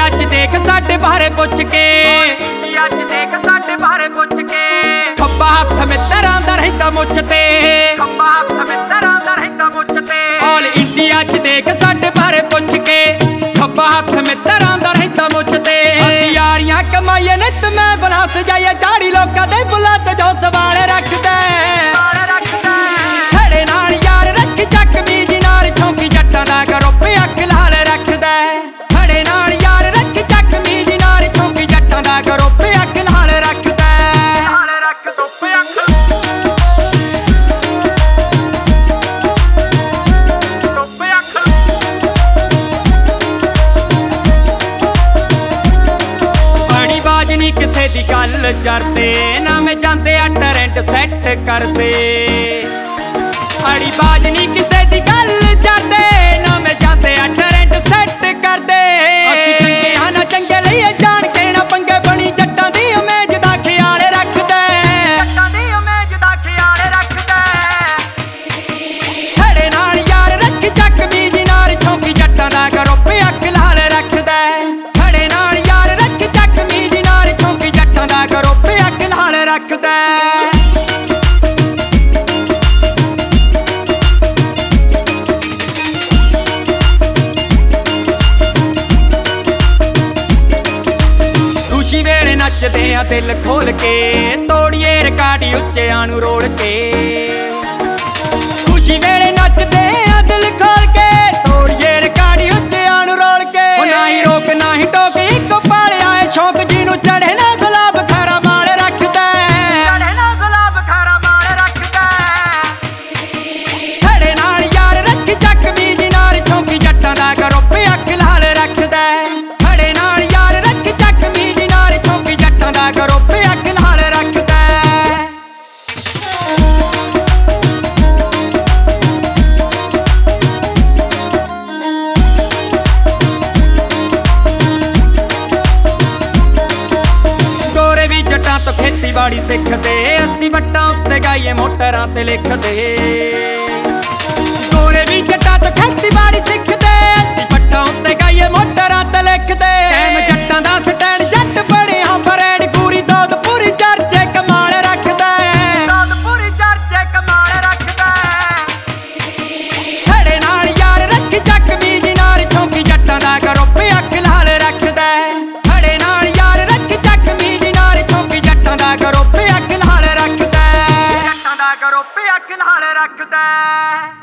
India 'ਚ ਦੇਖ ਸਾਡੇ ਬਾਰੇ ਪੁੱਛ ਕੇ, ਇੰਡੀਆ 'ਚ ਦੇਖ ਸਾਡੇ ਬਾਰੇ ਪੁੱਛ ਕੇ। ਖੱਬਾ ਹੱਥ ਮਿੱਤਰਾਂ ਦਾ ਰਹਿੰਦਾ ਮੁੱਛ ਤੇ, ਖੱਬਾ ਹੱਥ ਮਿੱਤਰਾਂ ਦਾ ਰਹਿੰਦਾ ਮੁੱਛ ਤੇ। ਆਲ ਇੰਡੀਆ 'ਚ ਦੇਖ ਸਾਡੇ ਬਾਰੇ ਪੁੱਛ ਕੇ, ਖੱਬਾ ਹੱਥ ਮਿੱਤਰਾਂ ਦਾ ਰਹਿੰਦਾ ਮੁੱਛ ਤੇ। ਅਸੀਂ ਯਾਰੀਆਂ ਕਮਾਈਏ ਨਿੱਤ ਮੈਂ ਬਣਾ ਸਜਾਈਏ, ਝਾੜੀ ਲੋਕਾਂ ਦੇ ਬੁੱਲਾਂ ਤੇ ਜੋ ਸਵਾਲ ਰੱਖਦਾ ਖੜੇ ਨਾਲ ਯਾਰ ਰੱਖ ਚੱਕ ਮੀਜ ਨਾਲ ਛੌਂਕੀ ਜੱਟਾਂ ਦਾ ਗਰੁੱਪ ਅੱਖ ਲਾਲ ਰੱਖਦਾ। ਖੜੇ ਨਾਲ ਯਾਰ ਰੱਖ ਚੱਕ ਮੀਜ ਨਾਲ ਛੌਂਕੀ ਜੱਟਾਂ ਦਾ ਗਰੁੱਪ ਅੱਖ ਲਾਲ ਰੱਖਦਾ। ਰੱਖ ਧੁੱਪ ਅੱਖ ਧੁੱਪ ਅੱਖ। ਬੜੀ ਬਾਜ ਨੀ ਕਿਸੇ ਦੀ ਗੱਲ ਜਰਦੇ, ਨਾਵੇਂ ਜਾਂਦੇ ਆ ਟਰੈਂਡ ਸੈੱਟ ਕਰਦੇ। ਅੜੀ ਬਾਜ ਨੀ ਕਿਸੇ ਦੀ ਗੱਲ ਜਾਂਦੇ, ਨਾਵੇਂ ਜਾਂਦੇ ਆ ਟਰੈਂਡ ਸੈੱਟ ਕਰਦੇ। ਅਸੀਂ ਚੰਗੇ ਹਾਂ ਨਾ ਚੰਗੇ ਲਈਏ ਜਾਣ ਕੇ ਨਾ ਪੰਗੇ, ਬਣੀ ਜੱਟਾਂ ਦੀ ਇਮੇਜ ਦਾ ਖਿਆਲ ਰੱਖਦਾ, ਜੱਟਾਂ ਦੀ ਇਮੇਜ ਦਾ ਖਿਆਲ ਰੱਖਦਾ। ਖੜੇ ਨਾਲ ਯਾਰ ਰੱਖ ਚੱਕ ਮੀਜ ਨਾਲ ਛੌਂਕੀ ਜੱਟਾਂ ਦਾ ਗਰੁੱਪ ਅੱਖ ਲਾਲ ਰੱਖਦਾ। ਖੜੇ ਨਾਲ ਯਾਰ ਰੱਖ ਚੱਕ ਮੀਜ ਨਾਲ ਛੌਂਕੀ ਜੱਟਾਂ ਦਾ ਗਰੁੱਪ ਅੱਖ ਲਾਲ ਰੱਖਦਾ। ਨੱਚਦੇ ਆ ਦਿਲ ਖੋਲ ਕੇ, ਤੋੜੀਏ ਰਿਕਾਰਡ ਉੱਚਿਆਂ ਨੂੰ ਰੋੜ ਕੇ। ਖੁਸ਼ੀ ਵੇਲੇ ਨੱਚਦੇ ਆ ਦਿਲ ਖੋਲ ਕੇ, ਤੋੜੀਏ ਰਿਕਾਰਡ ਉੱਚਿਆਂ ਨੂੰ ਰੋੜ ਕੇ। ਨਾ ਹੀ ਰੋਕ ਨਾ ਹੀ ਟੋਕ ਇੱਕੋ ਪਾਲਿਆ ਏ ਸ਼ੌਕ, ਜਿਹਨੂੰ ਚੜੇ ਨਾ ਗੁਲਾਬ ਖਾਰਾ ਮਾਲ ਰੱਖਦਾ, ਚੜੇ ਨਾ ਗੁਲਾਬ ਖਾਰਾ ਮਾਲ ਰੱਖਦਾ। ਖੜੇ ਨਾਲ ਯਾਰ ਰੱਖ ਚੱਕ ਮੀਜ ਨਾਲ ਛੌਂਕੀ ਜੱਟਾਂ ਦਾ ਗਰੁੱਪ ਅੱਖ ਲਾਲ ਰੱਖਦਾ। ਖੜੇ ਨਾਲ ਯਾਰ ਰੱਖ ਚੱਕ ਮੀਜ ਨਾਲ ਛੌਂਕੀ ਜੱਟਾਂ ਦਾ ਗਰੁੱਪ ਅੱਖ ਲਾਲ ਰੱਖਦਾ। ਗੋਰੇ ਵੀ ਜੱਟਾਂ ਤੋਂ ਖੇਤੀਬਾੜੀ ਸਿੱਖਦੇ, ਅਸੀਂ ਵੱਟਾਂ ਉੱਤੇ ਗਾਈਏ ਮੋਟਰਾਂ ਤੇ ਲਿਖਦੇ। ਗੋਰੇ ਵੀ ਜੱਟਾਂ ਤੋਂ ਖੇਤੀਬਾੜੀ ਸਿੱਖਦੇ, ਅਸੀਂ ਵੱਟਾਂ ਉੱਤੇ ਗਾਈਏ ਮੋਟਰਾਂ ਤੇ ਲਿਖਦੇ। ਟਾਈਮ ਜੱਟਾਂ ਦਾ ਸਟੈਂਡ ਜੱਟ ਬੜੇ ਹਾਂ ਬਰੈਡ, ਪੂਰੀ ਦੋਦਪੁਰੀ ਚਰਚੇ ਕਮਾਲ ਰੱਖਦਾ, ਦੋਦਪੁਰੀ ਚਰਚੇ ਕਮਾਲ ਰੱਖਦਾ। ਖੜੇ ਨਾਲ ਯਾਰ ਰੱਖ ਚੱਕ ਮੀਜ ਨਾਲ ਛੌਂਕੀ ਜੱਟਾਂ ਦਾ ਗਰੁੱਪ ਅੱਖ ਲਾਲ ਰੱਖਦਾ। ਖੜੇ ਨਾਲ ਯਾਰ ਰੱਖ ਚੱਕ ਮੀਜ ਨਾਲ ਛੌਂਕੀ ਜੱਟਾਂ ਦਾ ਗਰੁੱਪ ਅੱਖ ਲਾਲ ਰੱਖਦਾ, ਜੱਟਾਂ ਦਾ ਗਰੁੱਪ ਅੱਖ ਲਾਲ ਰੱਖਦਾ।